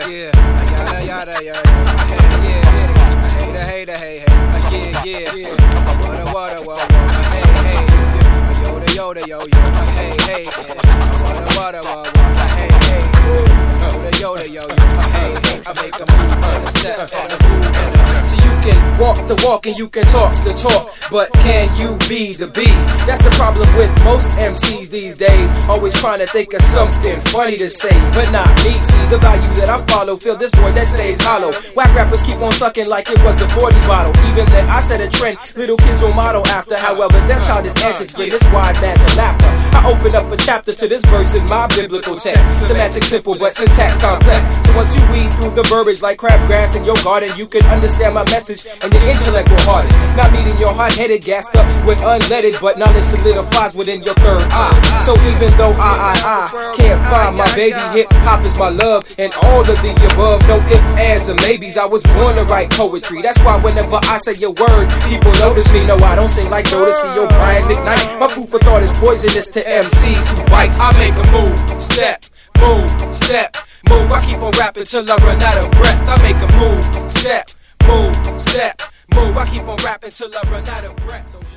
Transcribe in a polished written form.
yeah, yada yada yada, hey, yeah, hater, hey, yeah, water, hey, yoda, yo, hey, water, hey, yoda, yo, hey, I make a move and a step and a move and a. So you can walk the walk and you can talk the talk, but can you be the bee? That's the problem with most MCs these days, always trying to think of something funny to say, but not me. See the value that I follow, feel this void that stays hollow. Whack rappers keep on sucking like it was a 40 bottle. Even then I set a trend, little kids will model after. However, their childish antics bring this wide man to laughter. I open up a chapter to this verse in my biblical text. Semantic simple but syntax complex. So once you weed through the verbiage like crabgrass in your garden, you can understand my message and your intellect will harden. Not meeting your hot-headed, gassed up with unleaded, but knowledge solidifies within your third eye. So even though I can't find my baby, hip-hop is my love and all of the above. No ifs, ands, and maybes. I was born to write poetry. That's why whenever I say a word, people notice me. No, I don't sing like Jodeci or Brian McKnight. My food for thought is poisonous to MCs who bite. I make a move, step, move, step, move. I keep on rapping till I run out of breath. I make a move, step, move, step, move. I keep on rapping till I run out of breath.